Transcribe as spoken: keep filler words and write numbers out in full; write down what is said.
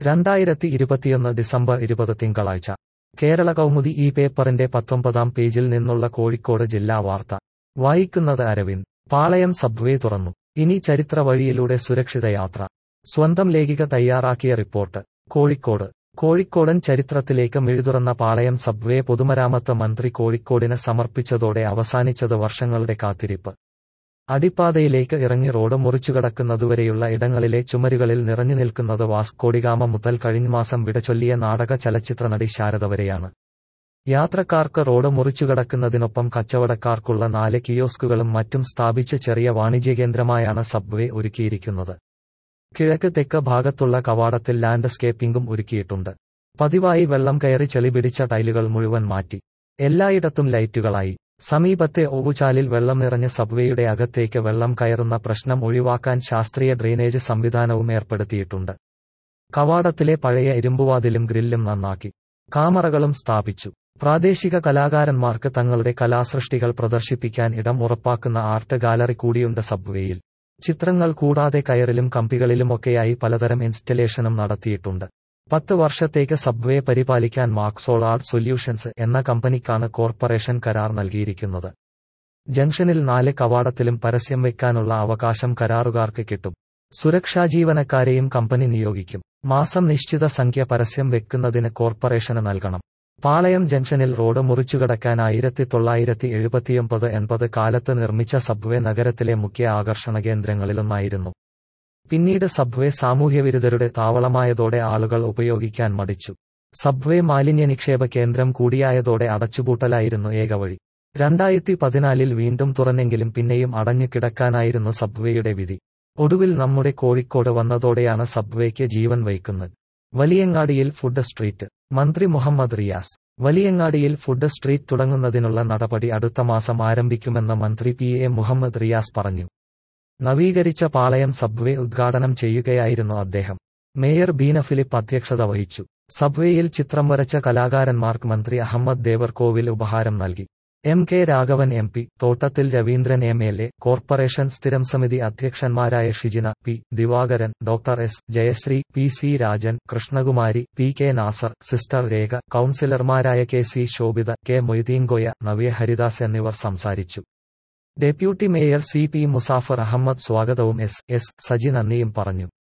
രണ്ടായിരത്തി ഇരുപത്തിയൊന്ന് ഡിസംബർ ഇരുപത് തിങ്കളാഴ്ച കേരള കൗമുദി ഈ പേപ്പറിന്റെ പത്തൊമ്പതാം പേജിൽ നിന്നുള്ള കോഴിക്കോട് ജില്ലാ വാർത്ത വായിക്കുന്നത് അരവിന്ദ്. പാളയം സബ്വേ തുറന്നു. ഇനി ചരിത്ര വഴിയിലൂടെ സുരക്ഷിത യാത്ര. സ്വന്തം ലേഖിക തയ്യാറാക്കിയ റിപ്പോർട്ട്. കോഴിക്കോട്. കോഴിക്കോടൻ ചരിത്രത്തിലേക്ക് മിഴിതുറന്ന പാളയം സബ്വേ പൊതുമരാമത്ത് മന്ത്രി കോഴിക്കോടിന് സമർപ്പിച്ചതോടെ അവസാനിച്ചത് വർഷങ്ങളുടെ കാത്തിരിപ്പ്. അടിപ്പാതയിലേക്ക് ഇറങ്ങി റോഡ് മുറിച്ചുകടക്കുന്നതുവരെയുള്ള ഇടങ്ങളിലെ ചുമരുകളിൽ നിറഞ്ഞു നിൽക്കുന്നത് വാസ്കോഡിഗാമ മുതൽ കഴിഞ്ഞമാസം വിടചൊല്ലിയ നാടക ചലച്ചിത്ര നടി ശാരദ വരെയാണ്. യാത്രക്കാർക്ക് റോഡ് മുറിച്ചുകടക്കുന്നതിനൊപ്പം കച്ചവടക്കാർക്കുള്ള നാല് കിയോസ്കുകളും മറ്റും സ്ഥാപിച്ച് ചെറിയ വാണിജ്യകേന്ദ്രമായാണ് സബ്വേ ഒരുക്കിയിരിക്കുന്നത്. കിഴക്ക് തെക്ക് ഭാഗത്തുള്ള കവാടത്തിൽ ലാൻഡ്സ്കേപ്പിംഗും ഒരുക്കിയിട്ടുണ്ട്. പതിവായി വെള്ളം കയറി ചെളി പിടിച്ച ടൈലുകൾ മുഴുവൻ മാറ്റി. എല്ലായിടത്തും ലൈറ്റുകളായി. സമീപത്തെ ഓവുചാലിൽ വെള്ളം നിറഞ്ഞ് സബ്വേയുടെ അകത്തേക്ക് വെള്ളം കയറുന്ന പ്രശ്നം ഒഴിവാക്കാൻ ശാസ്ത്രീയ ഡ്രെയിനേജ് സംവിധാനവും ഏർപ്പെടുത്തിയിട്ടുണ്ട്. കവാടത്തിലെ പഴയ ഇരുമ്പുവാതിലും ഗ്രില്ലും നന്നാക്കി. കാമറകളും സ്ഥാപിച്ചു. പ്രാദേശിക കലാകാരന്മാർക്ക് തങ്ങളുടെ കലാസൃഷ്ടികൾ പ്രദർശിപ്പിക്കാൻ ഇടം ഉറപ്പാക്കുന്ന ആർട്ട് ഗാലറി കൂടിയുണ്ട് സബ്വേയിൽ. ചിത്രങ്ങൾ കൂടാതെ കയറിലും കമ്പികളിലുമൊക്കെയായി പലതരം ഇൻസ്റ്റലേഷനും നടത്തിയിട്ടുണ്ട്. പത്ത് വർഷത്തേക്ക് സബ്വേ പരിപാലിക്കാൻ മാക്സോൾ ആർട്ട് സൊല്യൂഷൻസ് എന്ന കമ്പനിക്കാണ് കോർപ്പറേഷൻ കരാർ നൽകിയിരിക്കുന്നത്. ജംഗ്ഷനിൽ നാല് കവാടത്തിലും പരസ്യം വയ്ക്കാനുള്ള അവകാശം കരാറുകാർക്ക് കിട്ടും. സുരക്ഷാ ജീവനക്കാരെയും കമ്പനി നിയോഗിക്കും. മാസം നിശ്ചിത സംഖ്യ പരസ്യം വെക്കുന്നതിന് കോർപ്പറേഷന് നൽകണം. പാളയം ജംഗ്ഷനിൽ റോഡ് മുറിച്ചുകടക്കാൻ ആയിരത്തി തൊള്ളായിരത്തി എഴുപത്തിയൊമ്പത് എൺപത് കാലത്ത് നിർമ്മിച്ച സബ്വേ നഗരത്തിലെ മുഖ്യ ആകർഷണ കേന്ദ്രങ്ങളിലൊന്നായിരുന്നു. പിന്നീട് സബ്വേ സാമൂഹ്യവിരുദ്ധരുടെ താവളമായതോടെ ആളുകൾ ഉപയോഗിക്കാൻ മടിച്ചു. സബ്വേ മാലിന്യ നിക്ഷേപ കേന്ദ്രം കൂടിയായതോടെ അടച്ചുപൂട്ടലായിരുന്നു ഏകവഴി. രണ്ടായിരത്തി പതിനാലിൽ വീണ്ടും തുറന്നെങ്കിലും പിന്നെയും അടഞ്ഞു കിടക്കാനായിരുന്നു സബ്വേയുടെ വിധി. ഒടുവിൽ നമ്മുടെ കോഴിക്കോട് വന്നതോടെയാണ് സബ്വേക്ക് ജീവൻ വയ്ക്കുന്നത്. വലിയങ്ങാടിയിൽ ഫുഡ് സ്ട്രീറ്റ്. മന്ത്രി മുഹമ്മദ് റിയാസ്. വലിയങ്ങാടിയിൽ ഫുഡ് സ്ട്രീറ്റ് തുടങ്ങുന്നതിനുള്ള നടപടി അടുത്ത മാസം ആരംഭിക്കുമെന്ന് മന്ത്രി പി എ മുഹമ്മദ് റിയാസ് പറഞ്ഞു. നവീകരിച്ച പാളയം സബ്വേ ഉദ്ഘാടനം ചെയ്യുകയായിരുന്നു അദ്ദേഹം. മേയർ ബീന ഫിലിപ്പ് അധ്യക്ഷത വഹിച്ചു. സബ്വേയിൽ ചിത്രം വരച്ച കലാകാരന്മാർക്ക് മന്ത്രി അഹമ്മദ് ദേവർകോവിൽ ഉപഹാരം നൽകി. M K Raghavan M P, Thottathil Raveendran M L A, corporation സ്ഥിരം സമിതി അധ്യക്ഷന്മാരായ Shijina P, Divakaran, doctor S Jayasree, P C Rajan, Krishnakumari, P K Nasar, sister Rekha, കൌൺസിലർമാരായ K C Shobhitha, K Moideenkoya, Navya Haridas എന്നിവർ സംസാരിച്ചു. Deputy mayor C P Musafar Ahammad സ്വാഗതവും എസ് എസ് സജി നന്ദിയും പറഞ്ഞു.